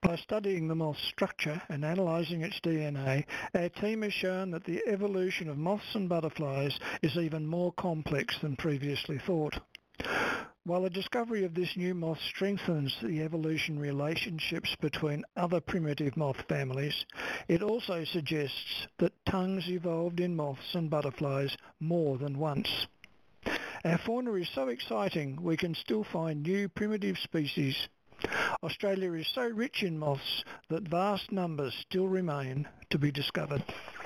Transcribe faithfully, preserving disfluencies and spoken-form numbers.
By studying the moth's structure and analysing its D N A, our team has shown that the evolution of moths and butterflies is even more complex than previously thought. While the discovery of this new moth strengthens the evolutionary relationships between other primitive moth families, it also suggests that tongues evolved in moths and butterflies more than once. Our fauna is so exciting we can still find new primitive species. Australia is so rich in moths that vast numbers still remain to be discovered.